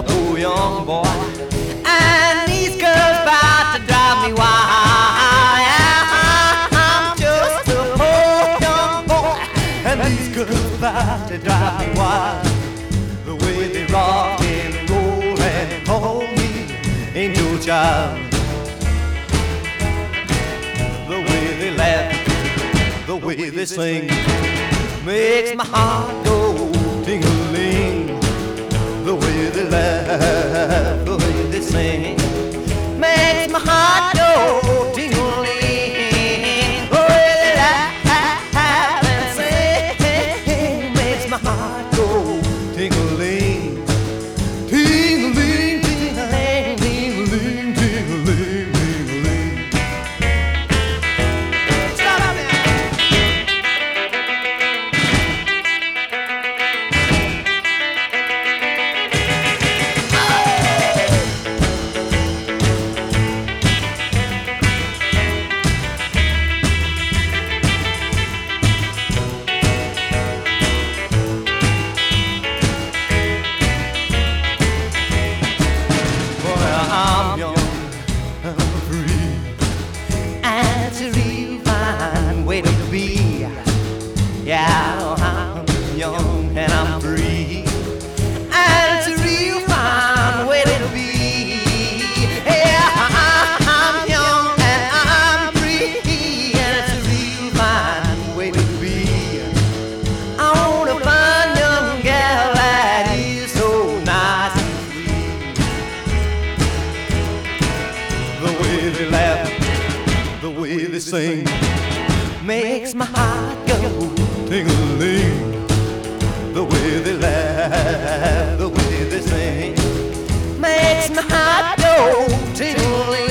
a poor young boy. And these girls about to drive me wild. I'm just a poor young boy, and these girls about to drive me wild. The way they rock and roll and call me angel child. The way they laugh, the way they sing, makes my heart go ting-a-ling. The way they laugh, the way they sing, makes my heart go ting-a-ling. The way they laugh and sing, makes my heart go ting-a-ling. Ting-a-ling, ting-a-ling, ting-a-ling, ting-a-ling, ting-a-ling. Stop out there. I'm young, I'm free, and it's a real fine way to be. Yeah, I'm young and I'm free, and it's a real fine way to be. Yeah, I'm young and I'm free, and it's a real fine way to be. I wanna find a young gal that is so nice and sweet. The way they laugh, the way they sing, makes my heart go ting-a-ling. The way they laugh, the way they sing, makes my heart go ting-a-ling.